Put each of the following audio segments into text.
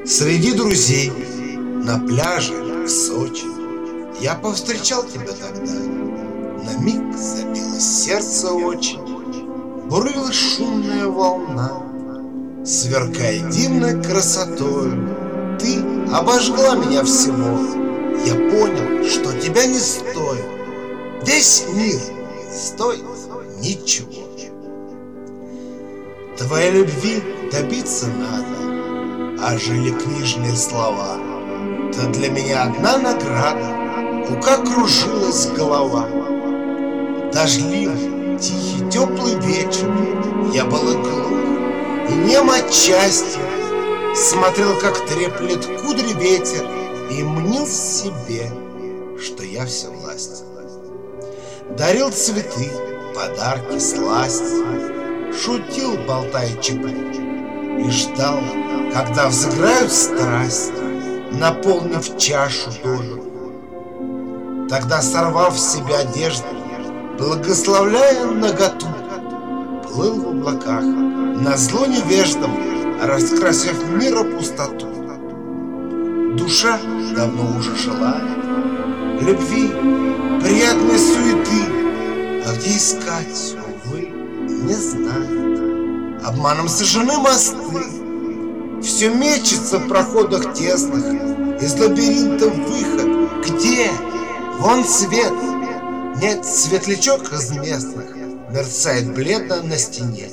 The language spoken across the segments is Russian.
Среди друзей на пляже в Сочи я повстречал тебя тогда. На миг забилось сердце очень, бурлила шумная волна. Сверкая дивной красотою, ты обожгла меня всего. Я понял, что тебя не стоит, весь мир не стоит ничего. Твоей любви добиться надо, а жили книжные слова. Ты для меня одна награда, как кружилась голова. Дождливый, тихий, теплый вечер, я был и глух, и нем от счастья. Смотрел, как треплет кудри ветер, и мнил себе, что я всевластен. Дарил цветы, подарки, сласть, шутил, болтая чепуху, и ждал, когда взыграют страсть, наполнив чашу долю. Тогда, сорвав с себя одежду, благословляя наготу, плыл в облаках, назло невеждам, раскрасив мира пустоту. Душа давно уже желает любви, приятной суеты, а где искать, увы, не знает. Обманом сожжены мосты, все мечется в проходах тесных, из лабиринтов выход. Где? Вон свет. Нет, светлячок из местных мерцает бледно на стене.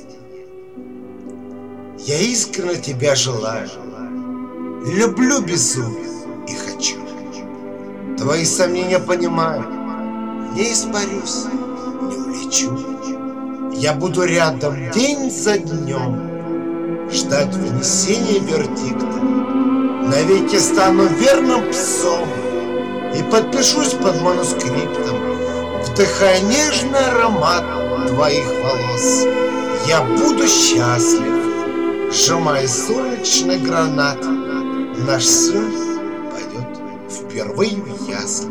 Я искренне тебя желаю, люблю безумно и хочу. Твои сомнения понимаю, не испарюсь, не улечу. Я буду рядом день за днем, ждать вынесения вердикта. Навеки стану верным псом и подпишусь под манускриптом, вдыхая нежный аромат твоих волос. Я буду счастлив, сжимая солнечный гранат. Наш сын пойдет впервые в ясли.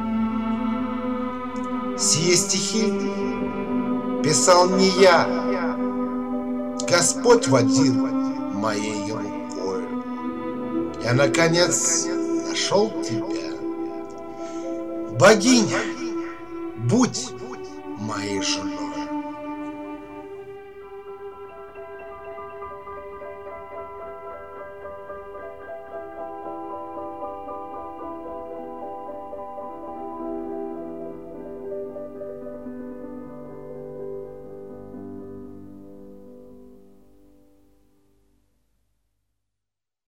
Сие стихи писал не я, Господь водил моей рукою. Я, наконец, нашел тебя. Богиня, будь моей женой.